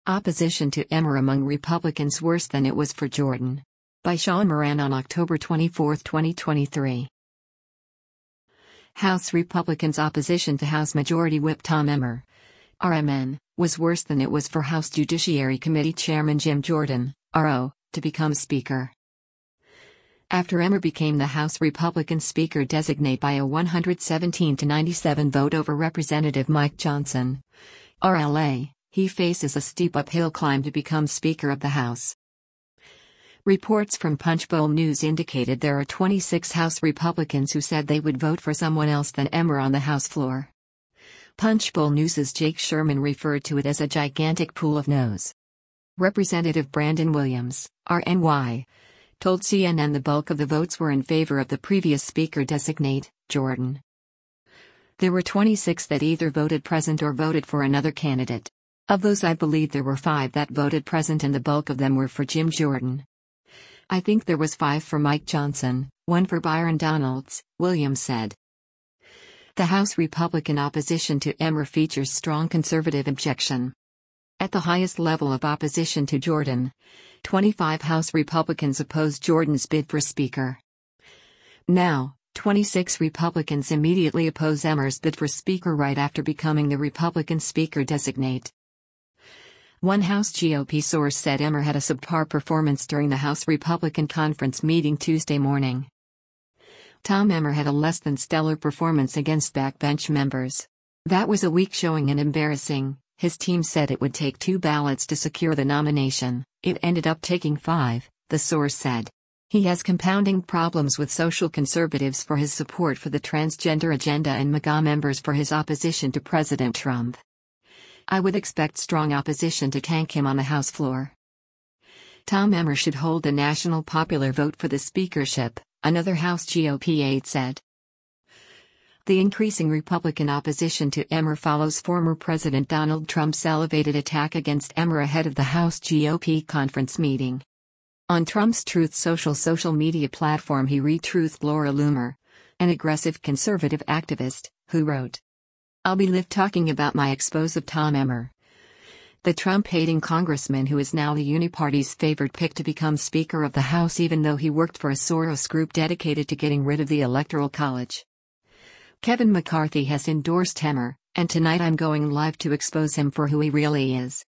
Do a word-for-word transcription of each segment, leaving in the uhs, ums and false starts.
Opposition to Emmer among Republicans worse than it was for Jordan. By Sean Moran on October twenty-fourth, twenty twenty-three. House Republicans' opposition to House Majority Whip Tom Emmer, R M N, was worse than it was for House Judiciary Committee Chairman Jim Jordan, R O, to become Speaker. After Emmer became the House Republican Speaker designate by a one hundred seventeen to ninety-seven vote over Representative Mike Johnson, R L A, he faces a steep uphill climb to become Speaker of the House. Reports from Punchbowl News indicated there are twenty-six House Republicans who said they would vote for someone else than Emmer on the House floor. Punchbowl News's Jake Sherman referred to it as a gigantic pool of no's. Representative Brandon Williams, R N Y, told C N N the bulk of the votes were in favor of the previous Speaker designate, Jordan. There were twenty-six that either voted present or voted for another candidate. Of those, I believe there were five that voted present and the bulk of them were for Jim Jordan. I think there was five for Mike Johnson, one for Byron Donalds, Williams said. The House Republican opposition to Emmer features strong conservative objection. At the highest level of opposition to Jordan, twenty-five House Republicans opposed Jordan's bid for Speaker. Now, twenty-six Republicans immediately oppose Emmer's bid for Speaker right after becoming the Republican Speaker designate. One House G O P source said Emmer had a subpar performance during the House Republican conference meeting Tuesday morning. Tom Emmer had a less than stellar performance against backbench members. That was a weak showing and embarrassing. His team said it would take two ballots to secure the nomination. It ended up taking five, the source said. He has compounding problems with social conservatives for his support for the transgender agenda and MAGA members for his opposition to President Trump. I would expect strong opposition to tank him on the House floor. Tom Emmer should hold the national popular vote for the speakership, another House G O P aide said. The increasing Republican opposition to Emmer follows former President Donald Trump's elevated attack against Emmer ahead of the House G O P conference meeting. On Trump's Truth Social social media platform, he re-truthed Laura Loomer, an aggressive conservative activist, who wrote, "I'll be live talking about my expose of Tom Emmer, the Trump-hating congressman who is now the Uniparty's favored pick to become Speaker of the House even though he worked for a Soros group dedicated to getting rid of the Electoral College. Kevin McCarthy has endorsed Emmer, and tonight I'm going live to expose him for who he really is.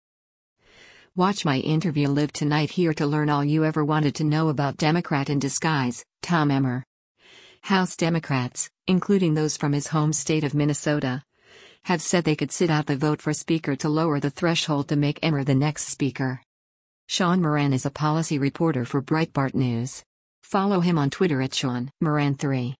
Watch my interview live tonight here to learn all you ever wanted to know about Democrat in disguise, Tom Emmer." House Democrats, including those from his home state of Minnesota, have said they could sit out the vote for Speaker to lower the threshold to make Emmer the next Speaker. Sean Moran is a policy reporter for Breitbart News. Follow him on Twitter at Sean Moran three.